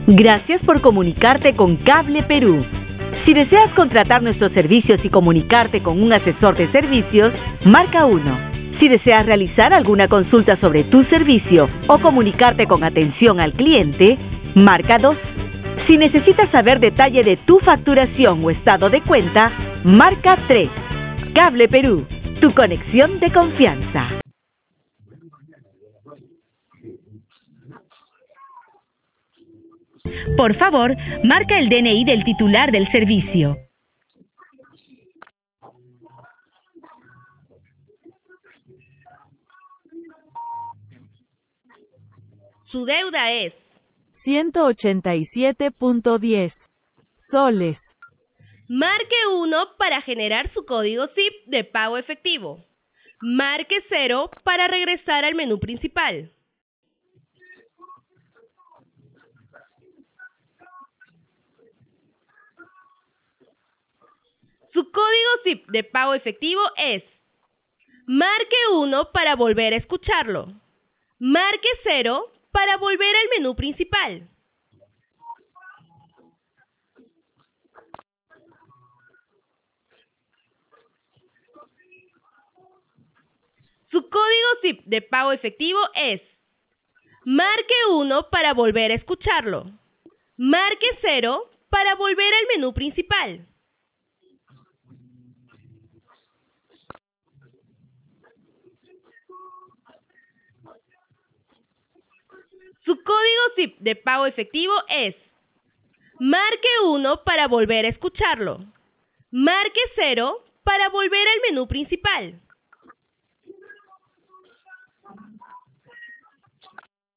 Gracias por comunicarte con Cable Perú. Si deseas contratar nuestros servicios y comunicarte con un asesor de servicios, marca 1. Si deseas realizar alguna consulta sobre tu servicio o comunicarte con atención al cliente, marca 2. Si necesitas saber detalle de tu facturación o estado de cuenta, marca 3. Cable Perú, tu conexión de confianza. Por favor, marca el DNI del titular del servicio. Su deuda es 187.10 soles. Marque 1 para generar su código SIP de pago efectivo. Marque 0 para regresar al menú principal. Su código SIP de pago efectivo es. Marque 1 para volver a escucharlo. Marque 0 para volver al menú principal. Su código SIP de pago efectivo es. Marque 1 para volver a escucharlo. Marque 0 para volver al menú principal. Su código SIP de pago efectivo es. Marque 1 para volver a escucharlo. Marque 0 para volver al menú principal.